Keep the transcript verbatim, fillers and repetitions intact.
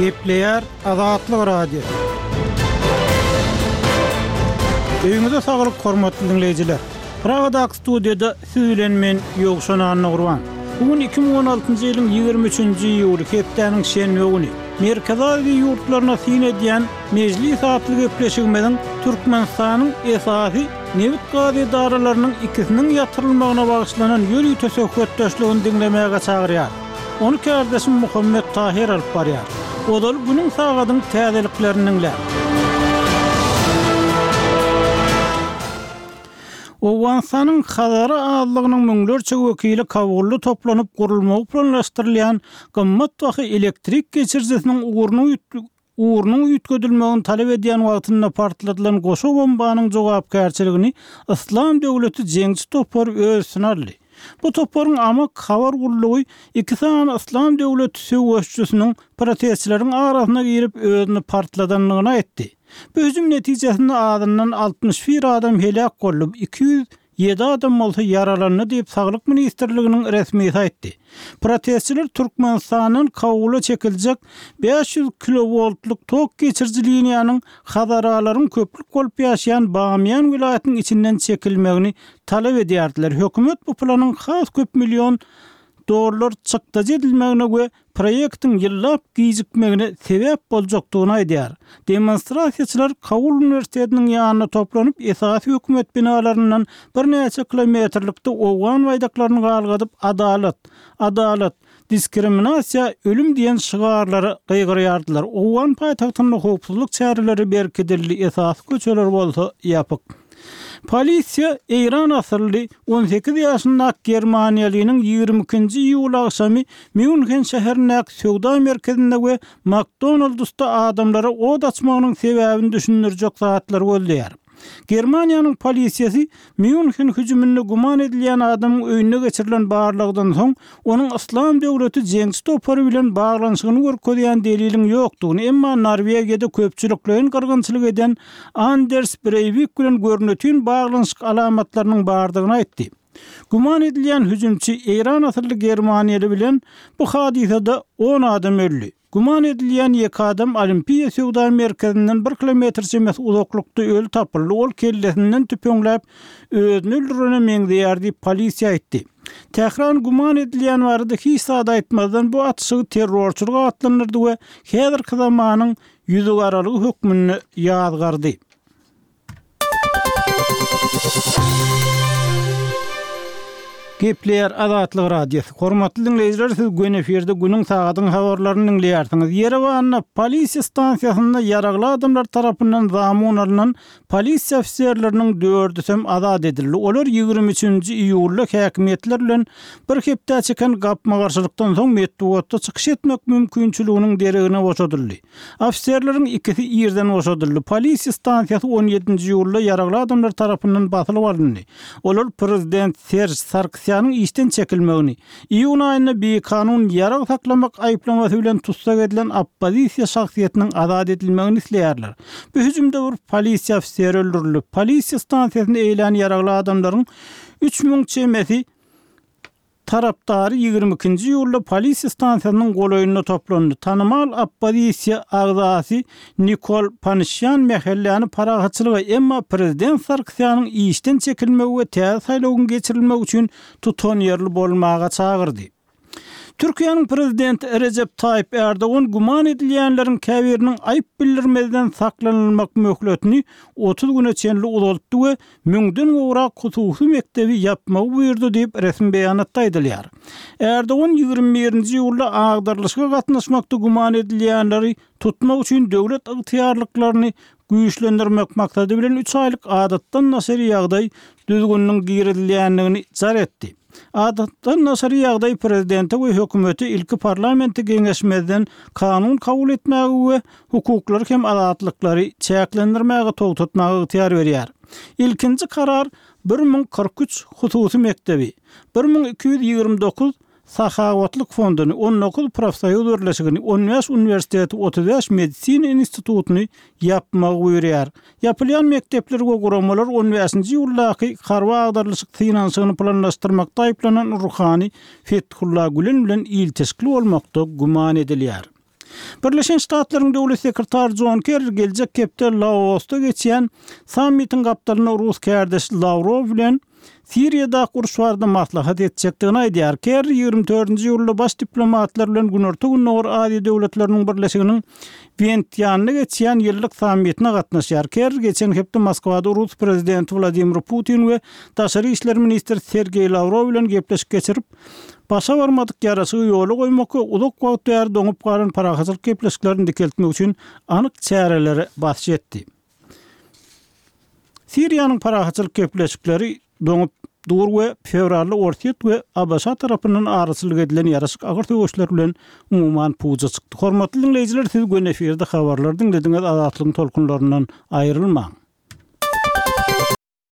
Gepleýär Azatlyk radio. Öýüňizde saglyk hormatly dinleýijiler. Pragadak studiýada siz bilen men Ýogşan Annagurban. Bugun iki bin on altyncy ýylyň ýygrimi üçünji ýuly hepdeniň şenbe güni. Merkezawy ýurtlaryna syn edýän mejlis atly gepleşigimiň Türkmenistanyň esasy Nevit gady daralarynyň ikisiniň ýatyrylmagyna bagyşlanan ýöri töseketdeşligini dinlemäge çagyrýar. Onu kardeşim Muhammed Tahir alyp barýar. Odal bunyň sagadyň täzeliklerini dinler. Owensanyň Hazara adlygynyň müňlerçe wekili Kabulda toplanyp gurulmagy planlaşdyrylýan gymmat wahy elektrik geçirjesiniň uğruny uğrunyň ýetgedilmegini talep edýän wagtynda partladylan goşa bombanyň jogapkärçiligini Islam döwleti jeňçi topar öz sınarly. Bu toparın ama kavar gurulugy iki san Islam döwleti söwüşçüsiniň protestçileriň arasına girip özüni partladanlygyny aýtdy. Bu hüjüm netijesinde adından altmış bir adam helak bolup iki yüz yedi adam bolsa yaralandy diýip Saglyk ministrliginiň resmi aýtdy. Protestçiler Türkmenistanyň Kabula çekiljek beş yüz kilovoltluk tok geçirji liniýanyň Hazaralaryň köplük bolup ýaşaýan Bamyan vilayetiniň içinden çekilmegini talep edýärdiler. Hökümet bu planyň has köp million dolar çykdyj edilmegine we proýektiň ýyllap gijikmegine sebäp boljakdygyny aýdýar. Demonstrasiýaçylar Kabul Üniversitetiniň ýanyna toplanyp esasy hökümet binalaryndan bir näçe kilometrlikde owgan waýdaklaryny galgadyp adalet, adalet, diskriminasiýa, ölüm diýen şygarlary gygyrýardylar. Owgan paýtagtynyň howpsuzlyk çäreleri berkidildi, esasy köçeler bolsa ýapyk. Polisiýa Eýran asyrly on sekiz ýaşyndaky Germaniýalynyň ýygrimi ikinji ýuly akşamy München şäherindäki söwda merkezinde we McDonald'sda adamlara od açmagynyň sebäbini düşündirjek zatlar bolýar. Germaniýanyň polisiýasy München hüjüminde guman edilýän adamyň öýüne geçirilen barlygdan soň onuň Islam döwleti jeňçi topary bilen baglanyşygyny görkezýän deliliň ýokdugyny, emma Norwegiýada köpçüliklerin gyrgynçylyk eden Anders Breivik bilen görnetýän baglanyşyk alamatlarynyň bardygyny aýtdy. Guman edilýän hüjümçi Eýran asyrly Germaniýaly bilen bu hadisede on adam öldü. Guman edilýän ýeki adam Olimpiýa söwda merkezinden bir kilometrçe uzaklykda öl tapyldy. Ol kellesinden tüpeňläp özüni öldürene meňdeýär diýip polisiýa aýtdy. Tehran guman edilýän barada hiç sada aýtmazdan bu atışygy terrorçylyk atlanyrdy we häzirki zamanyň ýüzü garalyk hökmüni ýazgardy. Gepleýär Azatlyk radiosu. Hormatly dinleýijiler, siz gün eferde günüň sagatyň habarlaryny dinleýärsiňiz. Yerewanda polisiýa stansiýasynda ýaragly adamlar tarapyndan zamun alynan polisiýa ofisiýerleriniň dördü hem azat edildi. Olar ýygrimi üçünji iýulda häkimetler bilen bir hepde çeken gapma garşylykdan soň metbuatda çykyş etmek mümkinçiliginiň deregine boşadyldy. Ofisiýerleriň ikisi ýerden boşadyldy. Polisiýa stansiýasy on ýedinji ýulda ýaragly adamlar tarapyndan basylyp alındy. Olar prezident Serge Sarkisyan işten çekilmegini, iýun aýynda bir kanun ýarag saklamak aýplamasy bilen tutsak edilen oppozisiýa şahsiýetiniň azat edilmegini isleýärler. Bu hüjümde bir polisiýa ofisiýeri öldürildi. Polisiýa stansiýasynda eýlen ýaragly adamlaryň üç müň çemesi tarapdary ýygrimi ikinji ýulda polisiýa stansiýasynyň golaýyna toplandy. Tanymal oppozisiýa agzasy Nikol Panisyan mehellany paragatçylygy, emma prezident Sarkisyanyň işden çekilmegi we täze saýlawyň geçirilmegi üçin tutan ýerli bolmaga çagyrdy. Türkiýanyň prezidenti Recep Tayyip Erdoğan guman edilýänleriň käbiriniň aýyp bildirmezden saklanylmak möhletini otuz güne çenli uzatdy we müňden gowrak hususy mektebi ýapmagy buyurdy diýip resmi beýanatda aýdylýar. Erdoğan ýygrimi birinji ýulda agdarlyşyga gatnaşmakda guman edilýänleri tutmak üçin döwlet ygtyýarlyklaryny güýçlendirmek maksady bilen üç aýlyk adatdan naşary ýagdaý düzgünligiň girilýänligini jar etdi. Adatdan naşary ýagdaý prezidenti we hökümeti ilki parlamenti geňeşmeden kanun kabul etmäge we hukuklar hem azatlykları çäklendirmäge togtatmagy ygtyýar berýär. İlkinji karar bir müň kırk üç hususy mektebi, bir müň iki yüz ýygrimi dokuz Sahavotlyk fonduny, on dokuz professional birleşigini, on beş universiteti, otuz beş medisin institutuny ýapmagy buyurýar. Ýapylýan mektepler we guramalar on beşinji ýyldaky harwa agdarlyşyk finansyny planlaşdyrmakda aýplanan Ruhani Fethullah Gülen bilen il teşkil bolmakda guman edilýär. Birleşen Ştatlaryň döwlet sekretary John Kerry geljek hepde Laosda geçýän sammitin gapdalyna Rus kärdeş Lavrov bilen Siriýada gurşwarda maslahat etjekdigini aýdýar. Kerry ýygrimi dördünji ýylda baş diplomatlar bilen günorta günnäwr Aziýa döwletleriniň birleşiginiň Vientian'da geçýän ýyllyk sammitine gatnaşýar. Kerry geçen hepde Moskwada Rus prezidenti Vladimir Putin we Taşary işler ministri Sergey Lavrov bilen gepleşip geçirip başa barmadyk ýaraşy ýoly goýmakka uzak wagt ýer doňup galan parahaçylyk gepleşiklerini dikeltmek üçin anyk çäreleri baş etdi. Siriýanyň parahaçylyk gepleşikleri doňup dur we fevrally ortiýet we Abaşa tarapyndan araçylyk edilen ýaraşyk agyr töweşler bilen umumyň puja çykdy. Hormatly dinleýijiler, siz gönne efirde habarlar dinlediňiz, Azatlygyň tolkunlaryndan aýrylmaň.